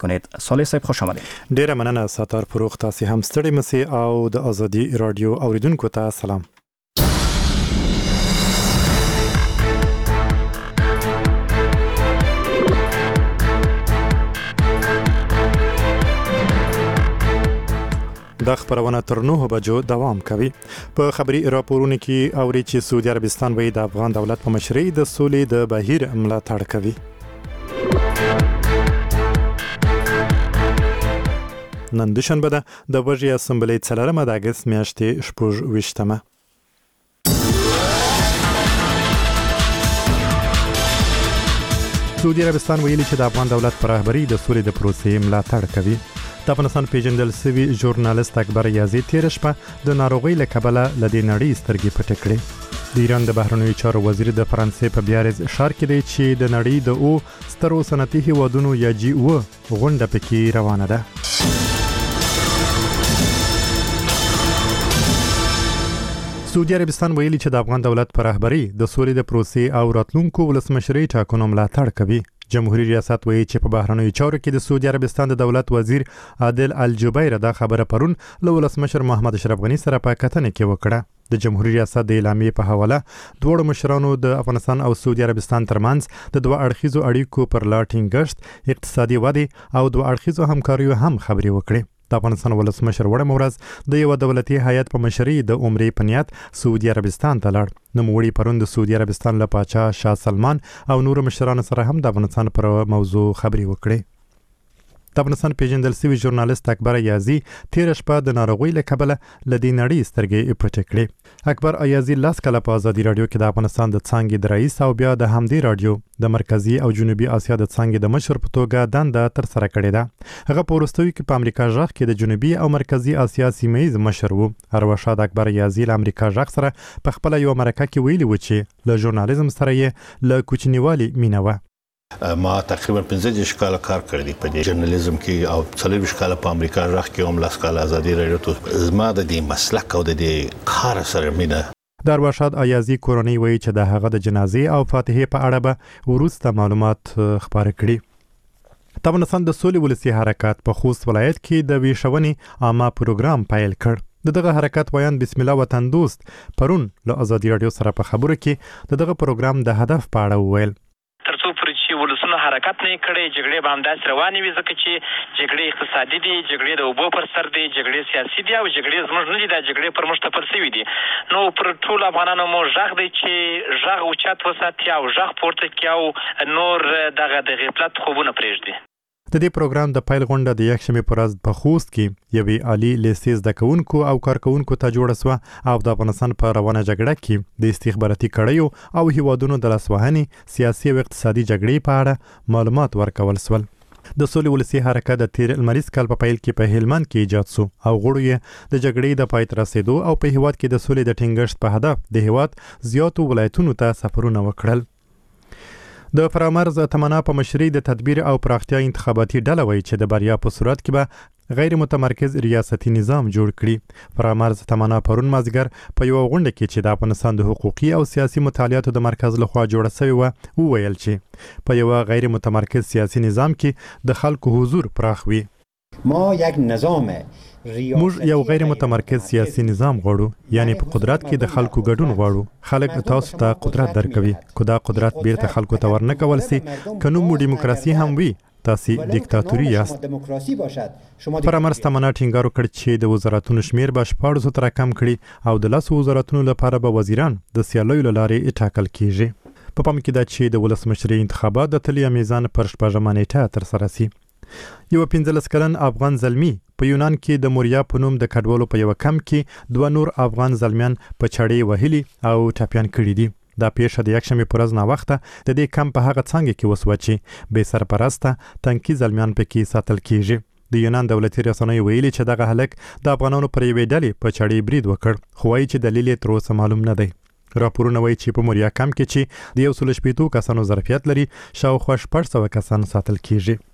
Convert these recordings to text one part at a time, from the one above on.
کنید. صالح صاحب خوش آمدید. ډیره مننه ستار فروغ، تاسو هم ستړي مسئ او د ازادي رادیو اوریدونکو ته سلام. د خبرونه تر 9 بجو دوام کوي. په خبري راپورونو کې اوري چې سعودي عربستان وایي د افغان دولت په مشرۍ د سولې د بهیر ملاتړ کوي. نن دوشنبه ده د وژې اسمبلۍ 4 د اګست میاشتې 28مه. سعودي عربستان ویلي چې د افغان دولت پر رهبرۍ د سولې د پروسې ملاتړ کوي. د افغانستان پیژندل شوی ژورنالیست اکبر یازی تیر شپه د ناروغۍ له کبله له دې نړۍ سترګې پټې کړې. د ایران د بهرنیو چارو وزیر د فرانسې په بیارز ښار کې دی چې د نړۍ د سترو صنعتي هیوادونو یا G7 غونډه پکې روانه ده. سعودي عربستان ویلي چې د افغان دولت پر رهبرۍ د سولې د پروسې او راتلونکو ولسمشرۍ ټاکنو ملاتړ کوي. جمهوریت ریاست وایي چې په بهرنیو چارو کې د سعودي عربستان د دولت وزیر عادل الجبیر دا خبره پرون له ولسمشر محمد اشرف غنی سره په کتنه کې وکړه. د جمهوریت ریاست د اعلامیې په حواله دوه مشرانو د افغانستان او سعودي عربستان ترمنځ د دوه اړخیزو اړیکو پر لا ټینګښت، اقتصادي ودې او دوه اړخیزو همکاریو هم خبرې وکړې. د افغانستان ولسمشر وړم ورځ د یو دولتي هیئت په مشرۍ د عمرې په نیت سعودي عربستان ته لاړ. نوموړي پرون د سعودي عربستان له پاچا شاه سلمان او نور مشرانو سره هم د افغانستان پر موضوع خبرې وکړې. د افغانستان پیژندل شوی ژورنالیست اکبر یازی تیر شپه د ناروغۍ له کبله له دې نړۍ سترګې پټې کړې. اکبر یازی لاس کله په ازادي رادیو کې د افغانستان د څانګې د رئیس او بیا د همدې رادیو د مرکزی او جنوبي اسیا د څانګې د مشر په توګه دنده تر سره کړې ده. هغه په وروستیو کې په امریکا ژغ کې د جنوبي او مرکزی اسیا سیمه ییز مشر وو. ارواښاد اکبر یازی له امریکا ژغ سره په خپل یو مرکه کې ویلي و چې له ژورنالیزم سره یې له کوچنیوالي مینه وه. ما تقریبا 15 کال کار کړی په دې ژورنالیزم کې او 40 کال په امریکا ژغ کې هم لاس کال ازادي رادیو ته زما د دې مسلک او د دې کار سره مینه. د ارواښاد ایازي کورنۍ وایي چې د هغه د جنازې او فاتحې په اړه به وروسته معلومات خپاره کړي. د افغانستان د سولې ولسي حرکت په خوست ولایت کې د ویښونې عامه پروګرام پیل کړ. دغه حرکت ویان بسم الله وطن دوست پرون له ازادي رادیو سره په خبرو کې دغه پروګرام د هدف په اړه وویل. ترڅو پورې چې ولسونه حرکت نه کړي جګړې به همداسې روانې وي، ځکه چې جګړې اقتصادي دي، جګړې د اوبو پر سر دي، جګړې سیاسي دي او جګړې زموږ نه دي، دا جګړې پر موږ تپل شوي دي. نو پر ټولو افغانانو مو غږ دی چې غږ اوچت وساتي او غږ پورته کړي او نور دغه د غفلت خوبونه پرېږدي. د دې پروګرام د پیل غونډه د یکشنبې پر ورځ په خوست کې یوې عالي لیسې زده کوونکو او کارکوونکو ته جوړه سوه او د افغانستان په روانه جګړه کې د استخباراتي کړیو او هیوادونو د لاسوهنې، سیاسي او اقتصادي جګړې په اړه معلومات ورکول سول. د سولې ولسي حرکت د تیر لمریز کال په پیل کې په هلمند کې ایجاد سو او غړو یې د جګړې د پای ته رسیدو او په هیواد کې د سولې د ټینګښت په هدف د هیواد زیاتو ولایتونو ته سفرونه وکړل. د فرامرز تمنا په مشرۍ د تدبیر او پراختیا انتخاباتي ډله وایي چې د بریا په صورت کې به غیر متمرکز ریاستي نظام جوړ کړي. فرامرز تمنا پرون مازدیګر په یو غونډه کې چې د افغانستان د حقوقي او سیاسي مطالعاتو د مرکز لخوا جوړه شوې وه وویل چې په یو غیر متمرکز سیاسي نظام کې د خلکو حضور پراخ وي. موږ یو غیر متمرکز سیاسي نظام غواړو، یعنی په قدرت کې د خلکو ګډون غواړو. خلک تاسو ته قدرت درکوي، کو دا قدرت بیرته خلکو ته ورنه کول سي کنو مو دیموکراسي هم وي تاسو دیکتاتوري یاست. فرامرز تمنا ټینګار وکړ چې د وزارتونو شمیر به 1400 تر کم کړي او د 10 وزارتونو لپاره به وزیران د سیالیو لارې ټاکل کیږي. په پام کې ده چې د ولسمشرۍ انتخابات د تلیا میزان پر 14 نیټه تر سره شي. یو 15 کلن افغان زلمی په یونان کې د موریا په نوم د کډوالو په یو کمپ کې دوه نور افغان زلمیان په چړې وهلي او ټاپیان کړي دي. دا پیښه د یکشنبې په ورځ ناوخته د دې کمپ په هغه څنګه کې وسوه چې بې سرپرسته تنکي زلمیان پکې ساتل کیږي. د یونان دولتي رسنیو ویلي چې دغه هلک د افغانانو پر یوې ډلې په چړې برید وکړ، خو وایي چې دلیل یې تر اوسه معلوم نه دی. راپورونه وایي چې په موریا کمپ کې چې د 180 کسانو ظرفیت لري شاوخوا 600 کسان ساتل کیږي.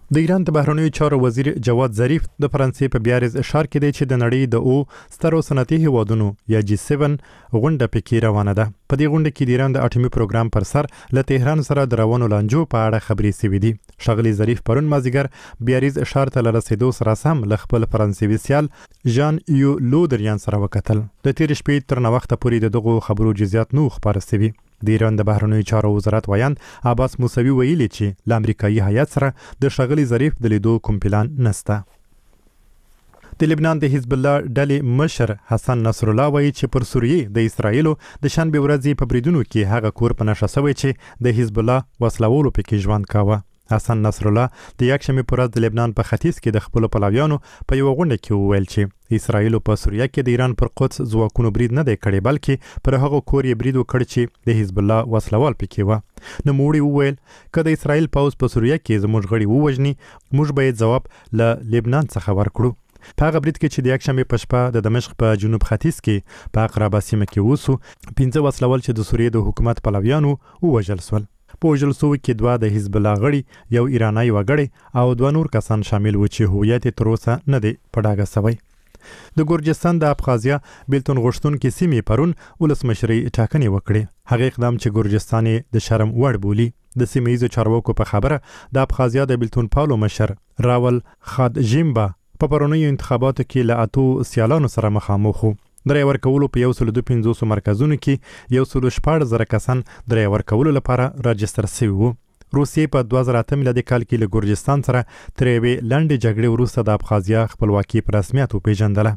د ایران د بهرنیو چارو وزیر جواد ظریف د فرانسې په بیارز اشاره کړي چې د نړۍ د سترو صنعتي هیوادونو یا G7 غونډه پکې روانه ده. په دې غونډه کې د ایران د اټومي پروګرام پر سر له تهران سره د روانو لانجو په اړه خبرې شوې دي. ښاغلي ظریف پرون مازیګر بیارز اشاره ته رسیدو سره سم له خپل فرانسوي سیال ژان یو لودریان سره وکتل. د تیر شپې تر نوښت پورې دغه خبرو جزئیات نو خبره شوي. د ایران د بهرنیو چارو وزارت وایند عباس موسوي ویلي چې د امریکایي هیات سره د ښاغلي ظریف د لیدو کوم پلان نشته. د لبنان د حزب الله ډلې مشر حسن نصر الله وایي چې پر سوریې د اسرایلو د شنبه ورځې په بریدونو کې هغه کور په نشه شوی چې د حزب الله وسلوالو پکې ژوند کاوه. حسن نصر الله د یکشنبه پر ورځ د لبنان په ختیځ کې د خپل پلاویانو په یو غونډه کې وویل چې اسرایل په سوریه کې د ایران پر قدس ځواکونو برید نه دی کړی بلکې پر هغه کور یې برید وکړ چې د حزب الله وسلوال پکې و. نو موړي وویل که د اسرایل پوځ په سوریه کې زموږ غړي ووژني موږ به جواب له لبنان څخه ورکړو. په هغه برید کې چې د یکشنبه په شپه د دمشق په جنوب ختیځ کې په اقربا سیمه کې وسو 15 وسلوال چې د سوریې د حکومت پلاویانو ووژل شول. په وژل شوو کې 2 د حزب الله غړي یو ایرانی وګړی او 2 نور کسان شامل و چې هویت تر اوسه نه دی په ډاګه شوی. د ګورجستان د ابخازیا بیلتون غوښتونکو سیمې پرون ولسمشري ټاکنې وکړې. هغه اقدام چې ګورجستان د شرم وړ بولی. د سیمه‌ایزو چارواکو په خبره د ابخازیا د بیلتون پاولو مشر راول خادجیمبا په پرونیو انتخاباتو کې له 8 سیالانو سره مخامخ وو. درې ورکولو په 125 مرکزونو کې 114,000 کسان درې ورکولو لپاره راجستر شوي وو. روسیې په 2008 میلادي کال کې له ګورجستان سره تر یوې لنډې جګړې وروسته د ابخازیا خپلواکي په رسمیت وپېژندله.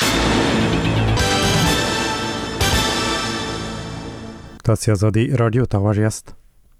تاسو آزادي رادیو ته غوږ یاست.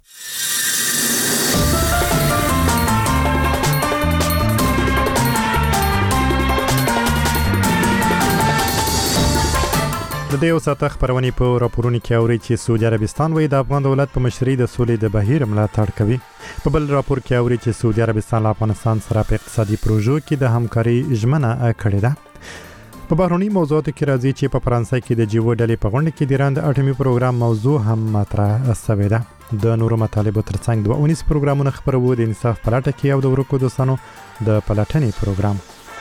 د دې وساته خبرونه په راپورونو کې اوري چې سعودي عربستان وایي د افغان دولت په مشرۍ د سولې د بهیر ملاتړ کوي. په بل راپور کې اوري چې سعودي عربستان له افغانستان سره په اقتصادي پروژو کې د همکاري ژمنه کړې ده. په بهرني موضوعاتو کې راځي چې په فرانسې کې د جیو ډلې په غونډه کې د ایران د اټومي پروګرام موضوع هم مطرح شوې ده. د نورو مطالبو ترڅنګ 2 پروګرامونه خبرو د انصاف پلاټه کې او د ورکو دوستانو د پلاټنې پروګرام.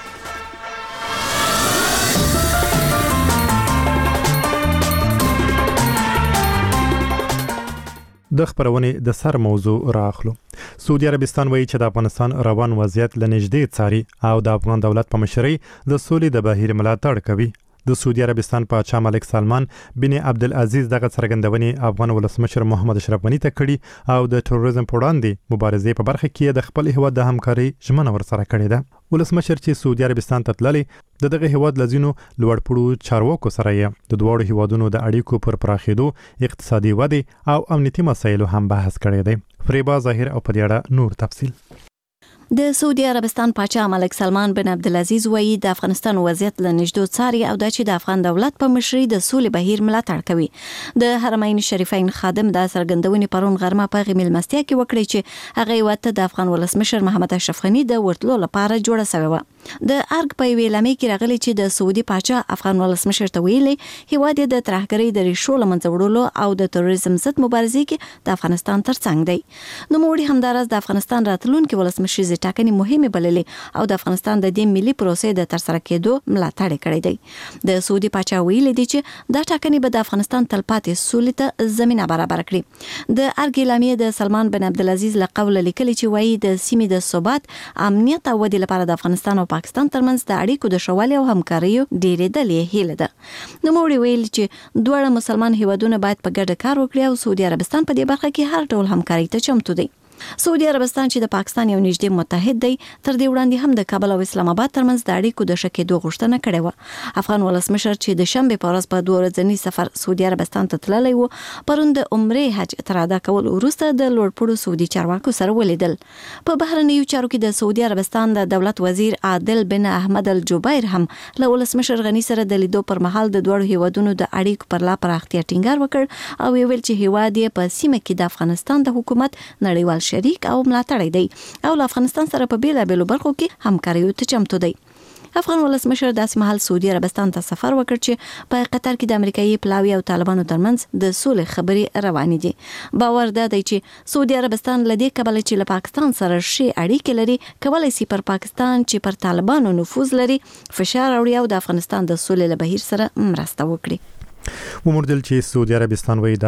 د خبرونه د سر موضوع راخلو. سعودي عربستان وایي چې د افغانستان روان وضعیت لنږدې څاري او د افغان دولت په مشرۍ د سولې د بهیر ملاتړ کوي. د سعودي عربستان پاچا ملک سلمان بن عبدالعزیز دغه څرګندونې افغان ولسمشر محمد اشرف غنی ته کړي او د تروریزم په وړاندې مبارزې په برخه کې د خپل هیواد د همکاري ژمنه ورسره کړې ده. ولسمشر چې سعودي عربستان ته تللی دغه هیواد لزینو لوړپوړو چارواکو سره یې د دوه هیوادونو د اړیکو پر پراخېدو اقتصادي ودې او امنیتي مسایلو هم بحث کړی دی. فریبا ظاهر او په دې اړه نور تفصیل. د سعودي عربستان پاچا ملک سلمان بن عبدالعزیز وایي د افغانستان وضعیت له نږدې څاري او د چې د افغان دولت په مشرۍ د سولې بهیر ملاتړ کوي. د حرمین شریفین خادم د څرګندونې پرون غرمه په غمیلمستیا کې وکړي چې هغه وته د افغان ولسمشر محمد اشرف غنی د ورتلو لپاره جوړه شوی و. د ارګ په ویلامې کې راغلي چې د سعودي پاچا افغان ولسمشر ته ویلي هیواد د ترهګرۍ د ریښو له منځه وړلو او د تروریزم ضد مبارزې کې د افغانستان ترڅنګ دی. نو موږ همدارس د افغانستان راتلونکي ولسمشر ټاکنې مهمه بللې او د افغانستان د دې ملي پروسې د ترسره کېدو ملاتړ کړی دی. د سعودي پاچا ویلي دی چې دا ټاکنې به د افغانستان تلپاتې سولې ته زمينه برابر کړي. د ارګ اعلامیه د سلمان بن عبدالعزیز له قوله لیکلي چې وایي د سیمې د ثبات، امنیت او ودې لپاره د افغانستان او پاکستان ترمنځ د اړیکو د شوالي او همکارۍ ډېرېدلې هیله ده. نو موږ ویل چې دوه مسلمان هیوادونه باید په ګډه کار وکړي او سعودي عربستان په دې برخه کې هر ډول همکارۍ ته چمتو دی. سعودي عربستان چې د پاکستان یو نږدې متحد دی تر دې وړاندې هم د کابل او اسلام آباد ترمنځ د اړیکو د شکېدو غوښتنه کړې و. افغان ولسمشر چې د شنبه په ورځ په 2 ورځنی سفر سعودي عربستان ته تللی و پرون د عمره حج تر ادا کول وروسته د لوړپوړو سعودي چارواکو سره ولیدل. په بهرنیو چارو کې د سعودي عربستان د دولت وزیر عادل بن احمد الجبیر هم له ولسمشر غنی سره د لیدو پر مهال د دوه هیوادونو د اړیکو پر لا پراختیا ټینګار وکړ او ویل چې هیواد یې په سیمه کې د افغانستان د حکومت نړیوال شریک او ملاتړی دی او له افغانستان سره په بیلابېلو برخو کې همکاري ته چمتو دی. افغان ولسمشر داسې مهال سعودي عربستان ته سفر وکړ چې په قطر کې د امریکایي پلاوي او طالبانو ترمنځ د سولې خبرې روانې دي. باور ده چې سعودي عربستان لدې کبل چې له پاکستان سره شي اړیکې لري کولای شي پر پاکستان چې پر طالبانو نفوذ لري فشار راوړي او د افغانستان د سولې له بهیر سره مرسته وکړي. ومردل چې سعودي عربستان وایي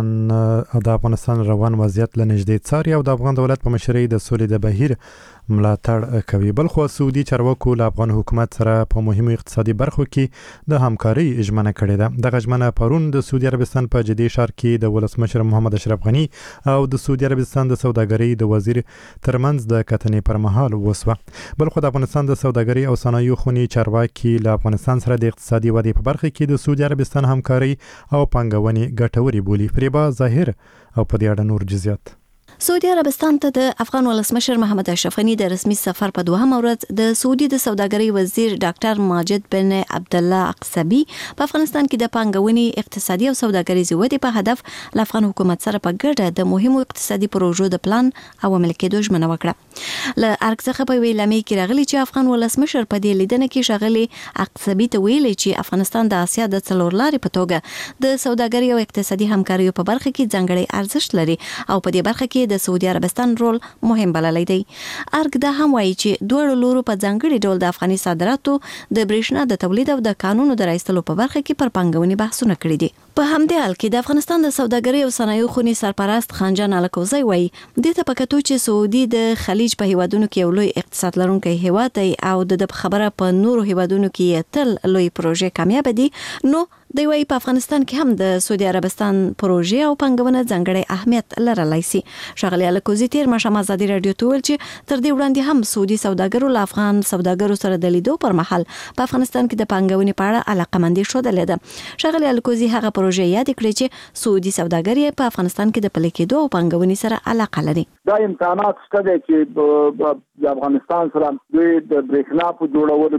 د افغانستان روان وضعیت له نږدې څاري او د افغان دولت په مشرۍ د سولې د بهیر ملاتړ کوي. بلخو سعودي چارواکو له افغان حکومت سره په مهمو اقتصادي برخو کې د همکارۍ ژمنه کړې ده. دغه ژمنه پرون د سعودي عربستان په جدي ښار کې د ولسمشر محمد اشرف غني او د سعودي عربستان د سوداګرۍ د وزیر ترمنځ د کتنې پر مهال وسوه. بلخو د افغانستان د سوداګرۍ او صنایعو خونې چارواکي له افغانستان سره د اقتصادي ودې په برخه کې د سعودي عربستان همکارۍ او پانګونې ګټوري بولي. فریبا ظاهر او په دې اړه نور جزئیات. سعودي عربستان ته د افغان ولسمشر محمد اشرف غني د رسمي سفر په دوهم ورځ د سعودي د سوداګرۍ وزیر ډاکټر ماجد بن عبد الله اقصبي په افغانستان کې د پانګونې اقتصادي او سوداګریزې ودې په هدف له افغان حکومت سره په ګډه د مهمو اقتصادي پروژو د پلان او عملي کېدو ژمنه وکړه. له ارګ څخه په ویلامې کې راغلي چې افغان ولسمشر په دې لیدنه کې شغلي اقصبي ته ویلي چې افغانستان د آسیا د څلور لارې په توګه د سوداګرۍ او اقتصادي همکاریو په برخه کې ځانګړی ارزښت لري او په دې برخه کې د سعودي عربستان رول مهم بللی دی. ارګ دا هم وایي چې دوه لورو په ځانګړي ډول د افغاني صادراتو د برېښنا د تولید او د قانونو د راایستلو په برخه کې پر پانګونې بحثونه کړي دي. په همدې حال کې د افغانستان د سوداګرۍ او صنایعو خونې سرپرست خانجان الکوزی وایي د ته پکتو چې سعودي د خلیج په هیوادونو کې یو لوی اقتصاد لرونکی هیواد دی او د خبره په نورو هیوادونو کې تل لوی پروژې کامیاب دي نو دی وایي په افغانستان کې هم د سعودي عربستان پروژې او پانګونه ځانګړی اهمیت لرلی شي. ښاغلي الکوزي تیر ماښام ازادي راډیو ته ویل چې تر دې وړاندې هم سعودي سوداګرو له افغان سوداګرو سره د لیدو پر مهال په افغانستان کې د پانګونې په اړه علاقمندي ښودلې ده. ښاغلي الکوزي هغه پروژې یاد کړې چې سعودي سوداګر په افغانستان کې د پلي کېدو او پانګونې سره علاقه لري. دا امکانات شته چې د افغانستان سره د برېښنا په جوړولو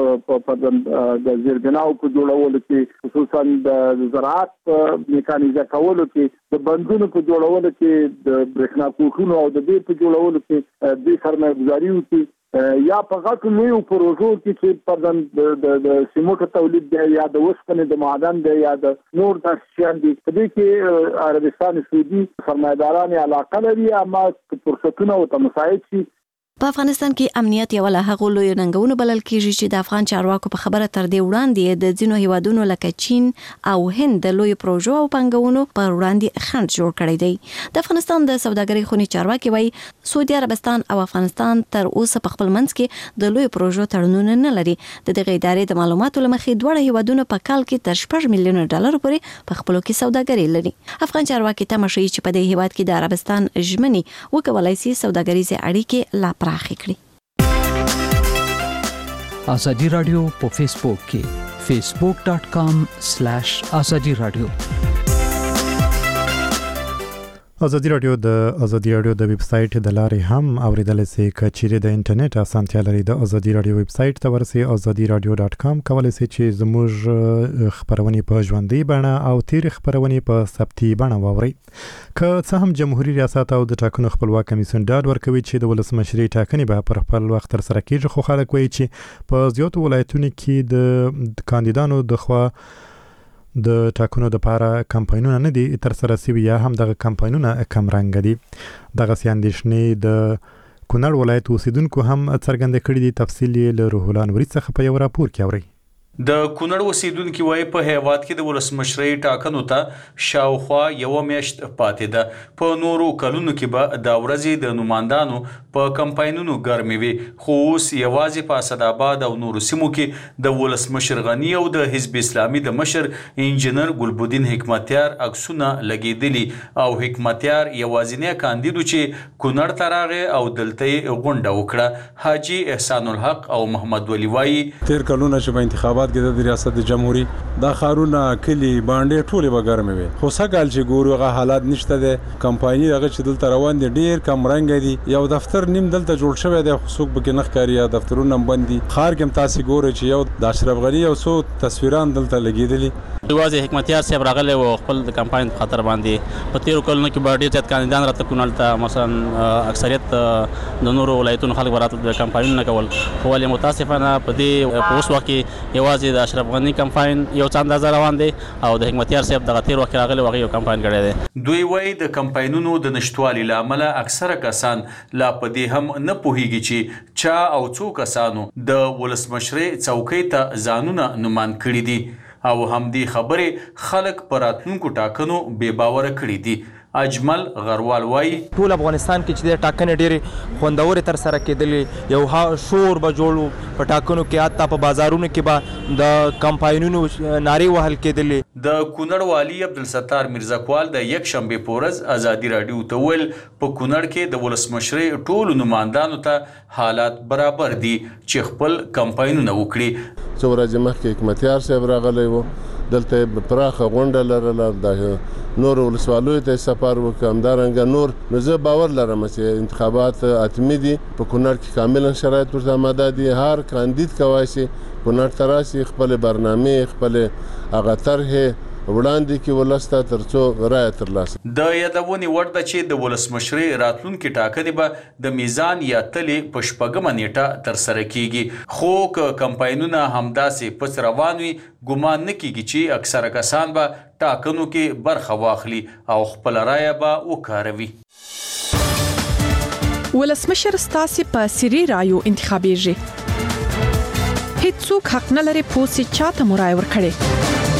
کې د زیربناو په جوړولو کې خصوصا د زراعت میکانیزه کولو کې د بندونو په جوړولو کې د برېښنا کوټونو او د دې په جوړولو کې د سرمایه‌ګذاري وکړي یا په غټو لویو پروژو کې چې په د سیمټو تولید دی یا د وسپنې د معدن دی یا د نور د شیان دي. په دې کې عربستان سعودي سرمایه‌داران علاقه لري اما فرصتونه او مساعد شي. په افغانستان کې امنیت یو له هغو لوی ننګونو بلل کېږي چې د افغان چارواکو په خبره تر دې وړاندې د ځینو هیوادونو لکه چین او هند د لوی پروژو او پانګونو پر وړاندې خنډ جوړ کړی دی. د افغانستان د سوداګرۍ خونې چارواکي وایي سعودي عربستان او افغانستان تر اوسه په خپل منځ کې د لوی پروژو تړونونه نه لري. د دغه ادارې د معلوماتو له مخې دواړه هیوادونو په کال کې تر 6 میلیون ډالر پورې په خپلو کې سوداګري لري. افغان چارواکي تمه کوي چې په دې هیواد کې د عربستان ژمنې وکولای شي سوداګریزې اړیکې لا پراخې کړي. ازادي رادیو په فیسبوک کې facebook.com/ازادي رادیو. ازادي رادیو د ویب سټ د لارې هم اوریدل شي کچېره د انټرنیټ اسانتیا لري. د ازادي رادیو ویب سټ ته ورسئ azadiradio.com کولای شئ چې زموږ خبرونه په ژوندۍ بڼه او تیر خبرونه په ثبتي بڼه واورئ. که څه هم جمهوریت ریاست او د ټاکنو خپلواک کمیسیون ډاډ ورکوي چې د ولسمشرۍ ټاکنې به پر خپل وخت تر سره کیږي خو خلک وایي چې په زیاتو ولایتونو کې د کاندیدانو د خوا د ټاکنو د لپاره کمپاینونه نه دي تر سره شوي یا هم دغه کمپاینونه کم رنګ دي. دغه اندېښنې د کونړ ولایت اوسیدونکو هم څرګنده کړې دي. تفصیل یې له روح الله نوري څخه په یو راپور کې اورئ. د کونړ اوسیدونکو وایي په هیواد کې د ولسمشرۍ ټاکنو ته شاوخوا یو میاشت پاتې ده. په نورو کلونو کې به د ورځې د نمائندانو په کمپاینونو ګرمې وي خو اوس یوازې په اسداباد او نورو سیمو کې د ولسمشر غني او د حزب اسلامي د مشر انجینر ګلبدین حکمتیار عکسونه لګېدلي او حکمتیار یوازینی کاندید چې کونړ ته راغی او دلته یې غونډه وکړه. حاجي احسان الحق او محمد ولی وایي تیر کلونه چې په انتخابات آباد کې د ریاست جمهوریت دا خارونه کلی باندې ټوله به ګرمه وي خو سګال چې ګورو هغه حالات نشته ده کمپایني هغه چې دلته روان دي ډیر کم رنګ دي یو دفتر نیم دلته جوړ شوی دی خو څوک به کې نخ کاری دفترونه باندې خار کې تاسو ګورئ چې یو د اشرف غنی او څو تصویران دلته لګیدلي واځي حکمتیار صاحب راغله او خپل د کمپاین په خاطر باندې په تیر کلونو کې باندې چې کاندیدان راته کونل ته مثلا اکثریت د نورو ولایتونو خلک ورته د کمپاین نه کول خو ولې متاسفانه په دې اوس وخت کې یوازې د اشرف غنی کمپاین یو څه اندازه روان دی او د حکمتیار صاحب دغه تیر وخت راغله واغې یو کمپاین کړی دی دوی وایي د کمپاینونو د نشټوالي لامل اکثره کسان لا په دې هم نه پوهیږي چې چا او څو کسانو د ولسمشرۍ څوکۍ ته ځانونه نومان کړي دي او همدې خبرې خلک پر راتلونکو ټاکنو بې باوره کړي دي اجمل غروال وای ټول افغانستان کې چې د ټاکنې ډېرې خوندورې تر سره کېدلې یو شور به جوړ په ټاکنو کې حتی په بازارونو کې به د کمپاینونو نارې وهل کېدلې د کونړ والی عبدالستار میرزاکوال د یک شنبې په ورځ ازادي راډیو ته ویل په کونړ کې د ولسمشرۍ ټولو نمایندانو ته حالات برابر دي چې خپل کمپاینونه وکړي څو ورځې مخکې حکمتیار صاحب راغلی و دلته پراخه غونډه لرله د نور ولسوالیو ته سفر وکړ همدارنګه نور نو زه باور لرم چې انتخابات حتمي دي په کونړ کې کاملا شرایط ورته آماده دي هر کاندید کولی شي کونړ ته راشي خپلې برنامې خپلې هغه طرحې وړاندې کې ولسته تر څو رایه ترلاسه د یادونې وړ ده چې د ولسمشرۍ راتلونکي ټاکنې به د میزان یا تلې په شپږمه نیټه ترسره کیږي خو که کمپاینونه همداسې پس روان وي ګمان نه کیږي چې اکثره کسان به ټاکنو کې برخه واخلي او خپل رایه به وکاروي ولسمشر ستاسو په سری رایو انتخابیږي هیڅوک حق نه لري پوسې چاته مرای ورکړي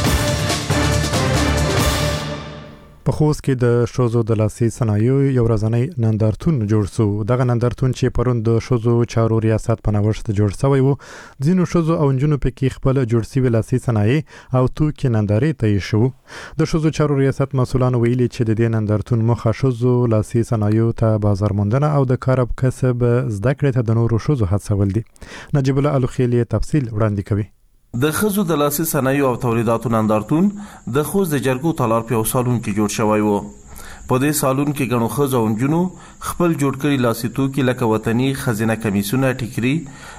په خوست کې د شوزو د لاسي صنایعو یو ورځنی نندارتون جوړ شو دغه نندارتون چې پرون د شوزو چارو ریاست په نوښت جوړ شوی وو ځینو شوزو او نجونو پکې خپل جوړ شوی لاسي صنایع او توکي نندارې ته شو د شوزو چارو ریاست مسولان ویلي چې د دې نندارتون مخه شوزو لاسي صنایعو ته بازار موندنه او د کار کسب زده کړې ته د نورو شوزو هڅول دي نجیب الله الخیلی تفصیل وړاندې کوي د خزو د لاسي صنایعو او تولیداتو نندارتون د خوست د جرګو تالار په سالون کې جوړ شوی و په دې سالون کې غنو خزو او جنو خپل جوړ کړي لاسي توکي لکه وطني خزینه کمیسونه ټیکري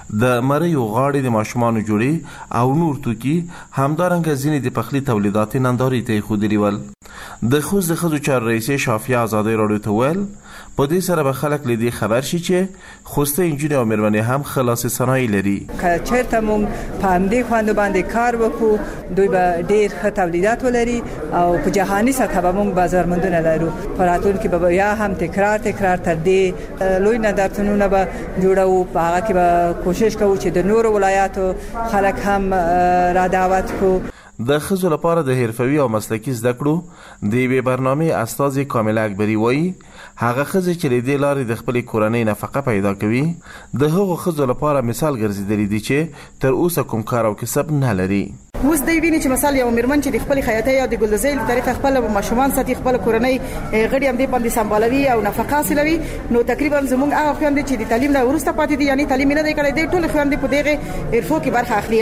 د مریو غاړې د ماشومان جوړي او نور توکي همدارنګه ځینې د پخلي تولیدات نندارې ته خودري ول د خوست د خزو چار رئیس شافعه آزادی راډیو ته ویل په دې سره به خلک لدی خبر شي چې خوسته انجینر او مېرمنې هم خلاص صنایع لري چیرته مونږ په همدې خواند باندې کار وکړو دوی به ډېر ښه تولیدات ولري او په جهاني سطح به مونږ بازار موندنه لرو په راتلونکي به یا هم تکرار تر دې لوی نندارتونونه به جوړو په هغه کې به کوشش کوو چې د نورو ولایاتو خلک هم را دعوت کړو د خزو لپاره د حرفوي او مسلکي زده کړو د یوې برنامې استاد کامل اکبری وایي هغه خزه چې د دې لارې د خپل کورنۍ نفقه پیدا کوي د هغو خزو لپاره مثال ګرځیدلی دي چې تر اوسه کوم کار او کسب نه لري اوس دی ویني چې مثال یو مېرمن چې د خپل خیاطۍ یا د ګلدوزۍ په طریقه خپل ماشومان ساتي خپل کورنۍ غړي هم دې باندې سمبالوي او نفقه حاصلوي نو تقریبا زموږ هغه خويندې چې د تعلیم نه ورسته پاتې دي یعنی تعلیم نه دی کړی دی ټول خويندې په دغه ارفو کې برخه اخلي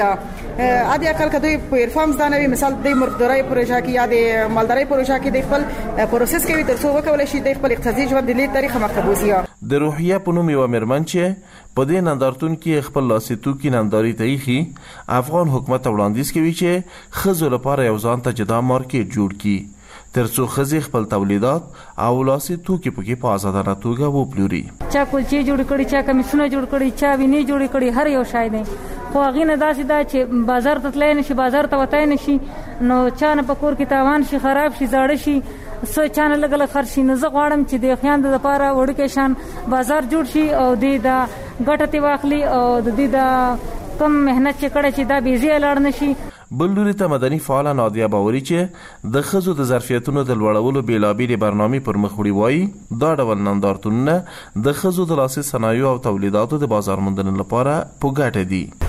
ا دې اکل کدوې په ارفام ځانوي مثال د مرغدارۍ پروژه کې یا د مالدارۍ پروژه کې د خپل پروسس کوي تر څو وکول شي د خپل اقتصادي ژوند د لید طریقه مخبوزي د روحیه په نوم یو مېرمن چې په دې نندارتون کې خپل لاسي توکي ننداري تاریخي افغان حکومت وړاندیز کوي چې خزو لپاره یو ځان ته جدا مارکیټ جوړ کړي ترڅو خزي خپل تولیدات او لاسي توکي پکې په آزادانه توګه وپلوري چا کولچې جوړ کړي چا کمیسونه جوړ کړي چا ویني جوړ کړي هر یو شای دی خو هغه نه داسې دا چې بازار ته تلای نشي بازار ته وتای نشي نو چا نه پکور کې تاوان شي خراب شي زاړه شي سو چانه لګل خرشي نه زه غواړم چې د خیاند لپاره وړکې شان بازار جوړ شي او د ګټه واخلي او د دې د کم مهنت چې کړه چې دا بيزي لاړ نشي بل لوري ته مدني فعال نادیه باوري چې د خزو د ظرفیتونو د لوړولو بیلابېلې برنامې پر مخ وړي وایي دا ډول نندارتونونه د خزو د لاسي صنایعو او تولیداتو د بازار موندنې لپاره په ګټه دي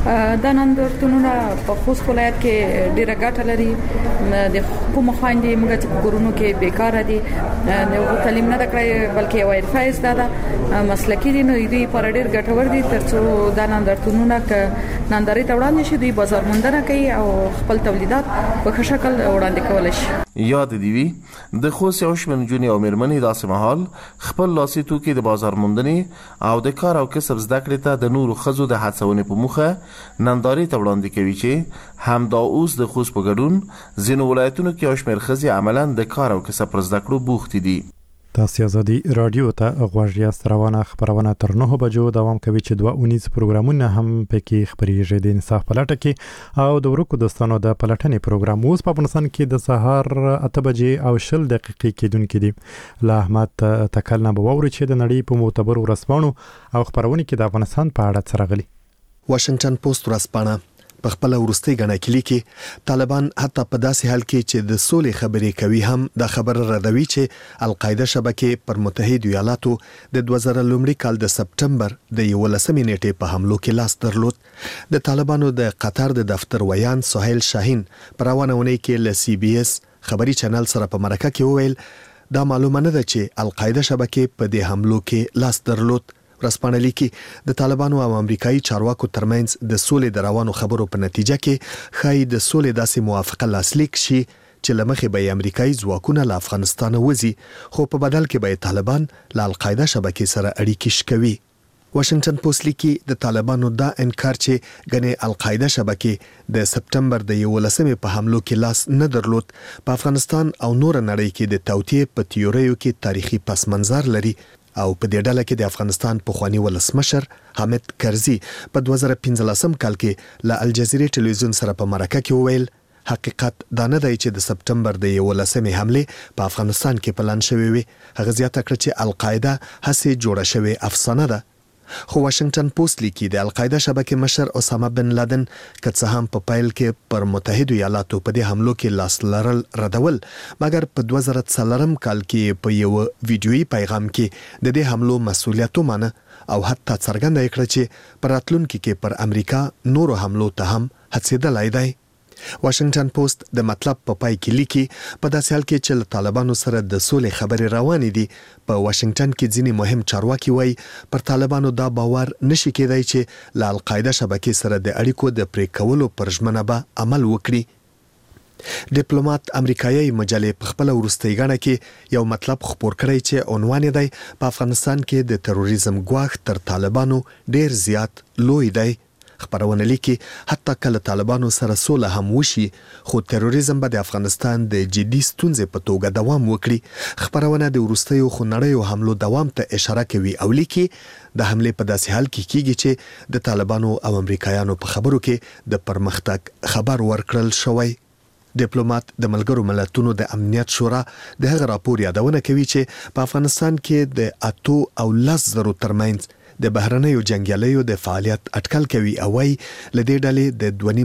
دا نندارتونونه په خوست ولایت کې ډیره ګټه لري. د کوم خويندې موږ چې په کورونو کې بیکار دي نو تعلیم نه کړی بلکې یو حرفه زده ده مسلکي دي نو دوی پر ډیر ګټور دي ترڅو دا نندارتونونه ننداري ته وړاندې شي دوی بازار موندنه کوي او خپل تولیدات په ښه شکل وړاندې کول شي. یاد دی وی د خوست یو شمن جونی او مرمنې داسې مهال خپل لاسي توکي د بازار موندنې او د کار او کسب زده کړې ته د نورو خزو د هڅونې په موخه ننداري ته وړاندې کوي چې همدا اوس د خوست په ګډون ځینو ولایتونو کې یو شمېر ښځې عملاً د کار او کسب پر زده کړو بوختې دي. تاسو ازادي رادیو ته غوږ یاست. روانه خبرونه تر 9 بجو دوام کوي چې 2 پروګرامونه هم پکې خبريږي. د انصاف پلټه کې او د ورکو دوستانو د پلټنې پروګرام اوس په افغانستان کې د سهار 8 بجې او 0 دقیقې کېدونکې دي. له احمد تکلنا به ووري چې د نړۍ په معتبرو رسمانو او خبرونه کې د افغانستان په اړه څه راغلي. واشنگټن پوسټ ورځپاڼه په خپل ورستۍ غڼه کې لیکي طالبان حتی په داسې حال کې چې د سولې خبرې کوي هم د خبر ردوي چې القاعده شبکې پر متحده ایالاتو د 2000 کال د سپټمبر د 11 نیټې په حملو کې لاس درلود. د طالبانو د قطر د دفتر ویان سهیل شاهین پر روانونه کې ل سی بي اس خبري چینل سره په مرکه کې وویل دا معلومه نه ده چې القاعده شبکې په دې حملو کې لاس درلود. ورځپاڼه لیکي د طالبانو او امریکایي چارواکو ترمنځ د سولې د روانو خبرو په نتیجه کې خای د سولې داسې موافقه لاسلیک شي چې لمخې به امریکایي ځواکونه له افغانستان وځي خو په بدل کې به طالبان له القاعده شبکې سره اړیکې شکوي. واشنگټن پوسټ لیکي د طالبانو دا انکار چې غني القاعده شبکې د سپټمبر د 11 په حملو کې لاس نه درلود په افغانستان او نور نړۍ کې د توطئې په تیوریو کې تاریخي پس منظر لري او په دې ډله کې د افغانستان پخوانی ولسمشر حامد کرزي په 2015 کال کې له الجزیره ټلویزیون سره په مرکه کې وویل حقیقت دا نه دی چې د سپټمبر د 11 حمله په افغانستان کې پلان شوی وي. هغه زیاته کړ چې القاعده هڅه جوړه شوی افسانه ده. خو واشنگټن پوسټ لیکي د القاعده شبکې مشر اسامه بن لادن کڅ هم په پایل کې پر متحده ایالاتو په دې حملو کې لاس لرل ردول مګر په 2004 کال کې په یو ویډیويي پیغام کې د دې حملو مسؤلیت ومنه او حتی څرګنده کړ چې پر راتلونکو کې پر امریکا نورو حملو ته هم هڅېدلای دی. واشنگټن پوسټ د مطلب په پای کې لیکي په داسې حال کې چې طالبانو سره د سولې خبرې روانې دي په واشنگټن کې ځینې مهم چارواکي وایي پر طالبانو دا باور نشي کېدای چې له القاعده شبکې سره د اړیکو د پرې کولو پر ژمنه به عمل وکړي. ډیپلوماټ امریکایي مجلې په خپل ورستۍ غاڼه کې یو مطلب خبر کړی چې عنوان دی په افغانستان کې د تروریزم ګواښ تر طالبانو ډیر زیات لوی دی. خبرونه لیکي حتی کله طالبانو سره سوله هم وشي خو تروریزم به د افغانستان د جدي ستونزې په توګه دوام وکړي. خبرونه د ورستیو خنړیو حملو دوام ته اشاره کوي او لیکي د حمله په داسې حال کې کیږي چې د طالبانو او امریکایانو په خبرو کې د پرمختګ خبر ورکړل شوی. ډیپلوماټ د ملګرو ملتونو د امنیت شورا د هغه راپور یادونه کوي چې په افغانستان کې د 8 او 10 زرو ترمنځ د بهرنیو جنگیالیو د فعالیت اټکل کوي او وايي لدې ډلې د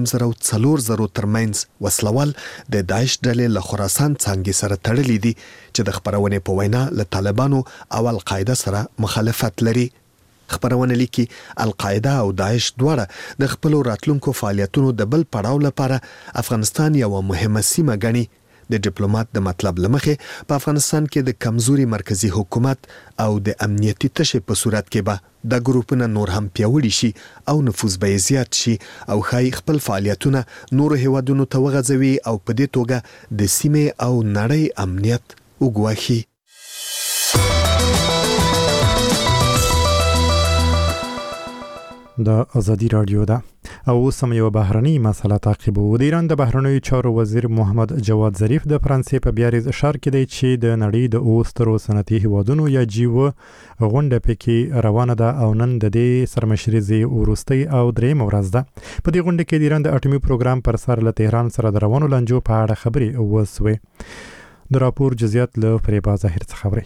2.4 زرو ترمنځ وسلوال د داعش ډلې له خراسان څنګه سره تړلې دي چې د خبرونه په وینا له طالبانو او القاعده سره مخالفت لري. خبرونه لیکي القاعده او داعش دواړه د خپل راتلونکو فعالیتونو د بل پړاو لپاره افغانستان یو مهمه سیمه ګڼي. د ډیپلوماټ د مطلب لمخه په افغانستان کې د کمزوري مرکزی حکومت او د امنیتي تشه په صورت کې به د ګروپونو نور هم پیاوړي شي او نفوذ به زیات شي او خای خپل فعالیتونه نور هیوادونو ته وغځوي او په دې توګه د سیمه او نړۍ امنیت وګواښي. د ازادي رادیو ده او سم یو بهرني مسله تعقیبو. د ایران د بهرنیو چارو وزیر محمد جواد ظریف د فرانسې په بیاریز اشاره کړي چې د نړۍ د اوسترو صنعتي هیوادونو یا جیو غونډه پکې روانه ده او نن د دې سرمشري ورستي او دریم ورځ ده. په دې غونډه کې د ایران د اټومي پروګرام پر سر له تهران سره د روانو لنجو په اړه خبري وسوي. د راپور جزئیات له فریبا ظاهر څخه خبري.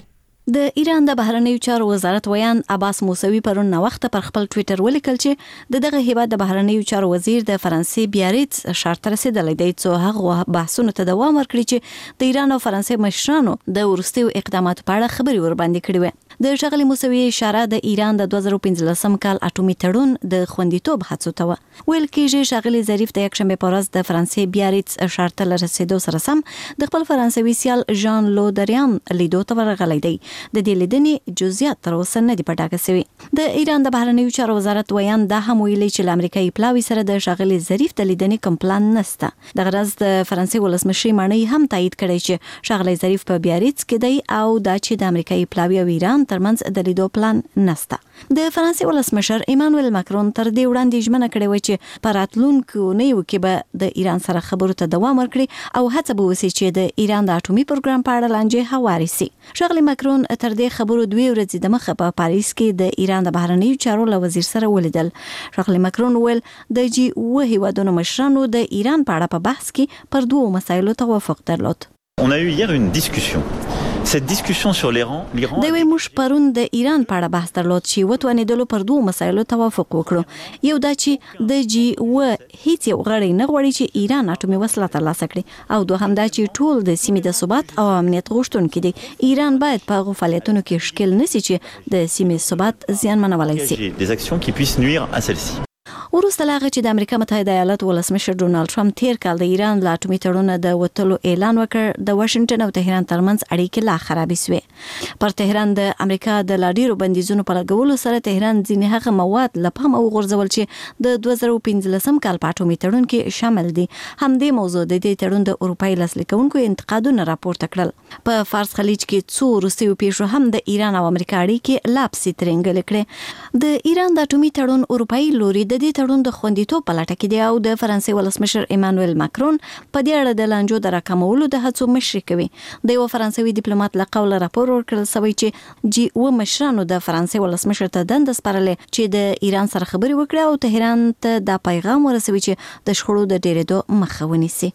د ایران د بهرنیو چارو وزارت ویان عباس موسوي پرون وخت پر خپل ټوئیټر ولیکل چې دغه هیواد د بهرنیو چارو وزیر د فرانسې بیاریټس شرط رسیدلی دی چې هغه بحثونو ته دوام ورکړي چې د ایران او فرانسې مشرانو د وروستیو اقداماتو په اړه خبري ورباندې کړي وي. د ښاغلي موسوي اشاره د ایران د 2015 کال اټومي تړون د خوندیتوب هڅو ته ویل کېږي. ښاغلي ظریف د یکشنبه په ورځ د فرانسې بیاریټس شرط له رسیدو سره سم د خپل فرانسوي سیال ژان لو دریان لیدو ته ورغلی دی. د دې لیدنې جزئیات تر اوسه نه دي پټاکه شوي. د ایران د بهرنیو چارو وزارت ویان دا هم ویلي چې امریکایي پلاوي سره د ښاغلي ظریف د لیدنې کوم پلان نشته. دغه ورځ د فرانسې ولسمشر مانی هم تایید کړی چې ښاغلي ظریف په بیاریټس کې دی او دا چې د امریکایي پلاوي او ایران ترمنځ د لیدو پلان نشته. د فرانسې ولسمشر ایمانوئل ماکرون تر دې وړاندې ژمنه کړې و چې په راتلونکو نیو کې به د ایران سره خبرو ته دوام ورکړي او هڅه به وشي چې د ایران د اټومي پروګرام په اړه لانجې هواري شي. ښاغلي ماکرون تر دې خبرو 2 ورځې د مخه په پاریس کې د ایران د بهرنیو چارو له وزیر سره ولیدل. ښاغلي ماکرون ویل د G7 هیوادونو مشرانو د ایران په اړه په بحث کې پر 2 مسایلو توافق درلود. On a eu hier une discussion. Cette discussion sur l'Iran, د وی مش پرون د ایران په اړه بحث درلود چې وتوانیدلو پر 2 مسایلو توافق وکړو. یو دا چې د G7 هیڅ یو غړی نه غواړي چې ایران اټومي وسله ترلاسه کړي او دوهم دا چې ټول د سیمې د ثبات او امنیت غوښتونکي دي. ایران باید په هغو فعالیتونو کې شکل نشي چې د سیمې ثبات زیانمنولی شي. des actions qui puissent nuire à celle-ci. وروسته له هغه چې د امریکا متحده ایالاتو ولسمشر ډونالد ټرمپ تیر کال د ایران له اټومي تړون د وټلو اعلان وکړ، د واشنگټن او تهران ترمنځ اړیکې لا خرابې شوې. پر تهران د امریکا د لاډیرو بندیزونو په لګولو سره تهران ځینې هغه مواد له پامه وغورځول چې د 2015 کال په اټومي تړون کې شامل دي. همدې موضوع د دې تړون د اروپایي لاسلیکونکو انتقادونه راپورته کړل. په فارس خلیج کې څو وروستیو پیښو هم د ایران او امریکا اړیکې لا پسې ترنګلې کړې. د ایران د اټومي تړون اروپایي لوري د دې تړون د خوندیتوب په لټه کې دی او د فرانسې ولسمشر ایمانوئل ماکرون په دې اړه د لانجو د راکمولو د هڅو مشري کوي. د یو فرانسوي ډیپلوماټ له قوله راپور ورکړل شوی چې G7 مشرانو د فرانسې ولسمشر ته دنده سپارلې چې د ایران سره خبرې وکړي او تهران ته دا پیغام ورسوي چې د شخړو د ډیرېدو مخه ونیسي.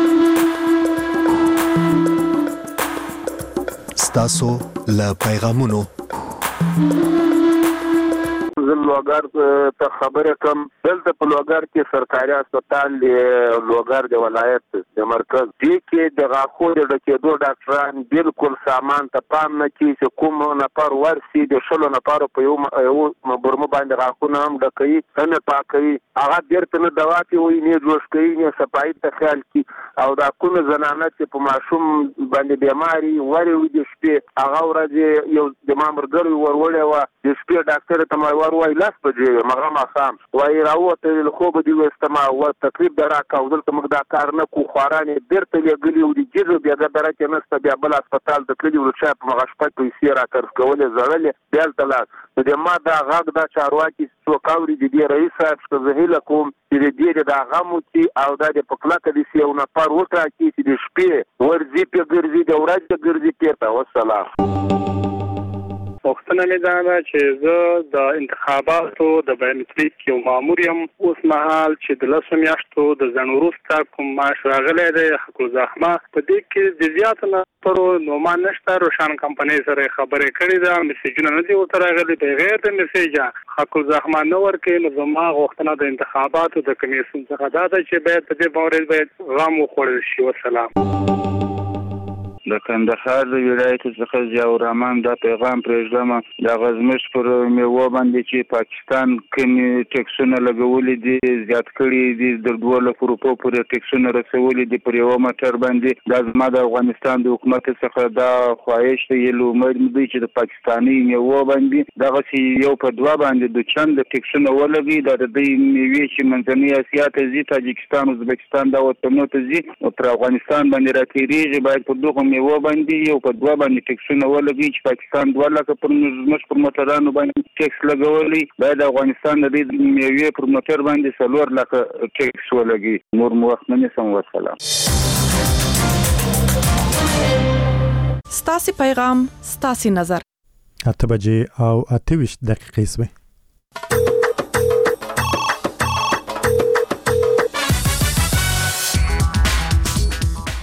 ستاسو له پیغامونو لوګر ته خبره کوم. دلته په لوګر کې سرکاري هسپتال دی، لوګر د ولایت د مرکز دی کې د غاښو د ډکېدو ډاکټران بالکل سامان ته پام نه کوي چې کوم نفر ورسي د 16 نفرو په یو برمه باندې غاښونه هم ډکوي نه پاکوي. هغه بیرته نه دوا کوي نه جوش کوي نه صفایي ته خیال کوي او دا کوم زنانه چې په ماشوم باندې بیماری وری د شپې هغه ورځ یو د مامورګر ورولې و د شپې ډاکټر ته ما وای لاس بجې مغه ما خام وای راوته له خوب دی واستما او تقریبا درا کاودل ته مقدار کار نه کو خورانه بیرته لګلی او د جزو بیا دره کې نسته بیا بل هسپتال د کلی ورچا په مغه شپه کې سیرا کړ کولې زړلې بیا تل د ما دا غږ دا چارواکي څو کاوري د رئیس صاحب څخه زهیله کوم چې دې دا غمو چې او دا د پکلاکه دي سیو نه پر وټا کې چې د شپې ورځي په ګرځي د ورځې ګرځي پیته والسلام. وختونه مې دا چې زه د انتخاباتو د بایومټریک یو مامور یم. اوس مهال چې د 10 میاشتو د ځنډ وروسته کوم معاش راغلی دی حق الزحمه په دې کې د زیاتو نفرو نومان نشته. روشن کمپنۍ سره خبرې کړې ده، میسیجونه نه دي ورته راغلي بغیر د میسیجه حق الزحمه نه ورکوي. نو زما غوښتنه د انتخاباتو د کمیسیون څخه دا ده چې باید په دې باندې باید غم وخوړل شي. والسلام. د کندهار د ولایت څخه ضیاء الرحمن دا پیغام پرېږدم د غزمش پر میوه باندې چې پاکستان کومې ټیکسونه لګولې دي زیات کړي دي د 2 لک روپو پورې ټیکسونه رسولې دي پر یو موټر باندې. دا زما د افغانستان د حکومت څخه دا خواهش دی یلو امید دی چې د پاکستاني میوه باندې دغه یو په 2 باندې د چند ټیکسونه ولګي د دې میوې چې منځنۍ اسیا ته ځي تاجکستان ازبکستان دا وطنونو ته ځي او پر افغانستان باندې راکېږي باید په دغه و باندې یو په 2 باندې ټیکسونه ولګي چې پاکستان 2 لک پر موټرانو باندې ټیکس لګولي باید افغانستان د دې میوې پر موټر باندې 4 لک ټیکس ولګي. نور مو وخت نه سم. والسلام. ستاسو پیغام ستاسو نظر 8 بجې او 28 دقیقې سوې.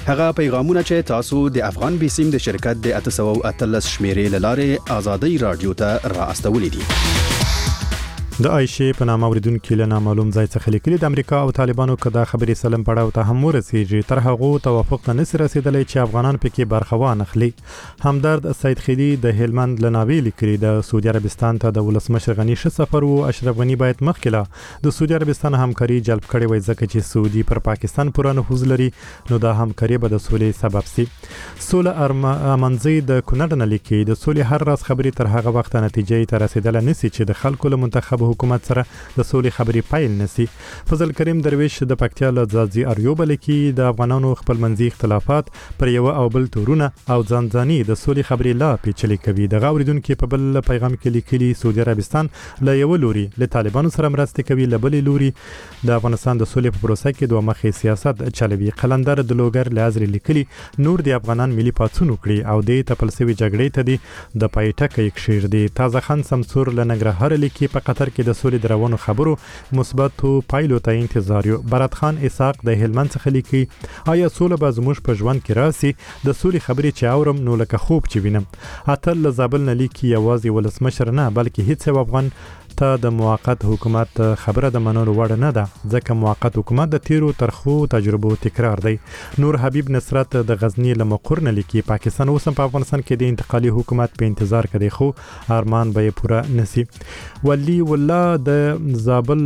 هغه پیغامونه چې تاسو د افغان بیسیم د شرکت د 813 شمیرې لاره آزادۍ رادیو ته را استولې دي. د عائشې په نامه اوریدونکو له نامعلوم ځای څخه لیکلي د امریکا او طالبانو کدا خبري سلام پړاو ته هم ورسیږي تر هغه توافق ته نسي رسیدلی چې افغانان پکې برخه وانخلي. همدرد سید خیلی د هلمند لناوی لیکلي د سعودي عربستان ته د ولسمشر غنی ش سفر او اشرف غنی باید مخکله د سعودي عربستان همکاري جلب کړي وای ځکه چې سعودي پر پاکستان پوره نفوذ لري نو دا همکاري به د سولې سبب سي. سوله امنځي د کونړ نه لیکي د سولې هر راز خبري تر هغه وخت نتیجې ته رسیدل نسي چې د خلکو له منتخب حکومت سره د سولې خبري پایل نسی. فضل کریم درویش د پکتیا له ځاځي اریوب لیکي د افغانانو خپل منځي اختلافات پر یو او بل تورونه او ځانځاني د سولې خبري لا پیچلي کوي. د غوړیدونکو په بل پیغام کې لیکلي سعودي عربستان له یو لوري له طالبانو سره مرسته کوي له بل لوري د افغانستان د سولې په پروسه کې دوه مخې سیاست چلوي. قلندر د لوګر لازري لیکلي نور د افغانان ملي پاتون کړي او د تپلسوي جګړې ته دي د پایټک یک شیر دي. تازه خان سمسور لنګرهار لیکي په قطر کې د سولې دروانو خبرو مثبتو پایلو ته انتظار یو. برات خان اسحاق د هلمند څخه لیکي آیا سوله به زموږ په ژوند کې راسي د سولې خبرې چې اورم نو لکه خوب چې وینم. اتل زابل نه لیکي یوازې ولسمشر نه بلکې هیڅ یو افغان ته د موقت حکومت خبره د منلو وړ نه ده ځکه موقت حکومت د تیرو ترخو تجربو تکرار دی. نور حبیب نصرت د غزنی لمقر نه لیکي پاکستان اوس په افغانستان کې د انتقالي حکومت په انتظار کې دی خو ارمان به پوره نسی. ولی والله د زابل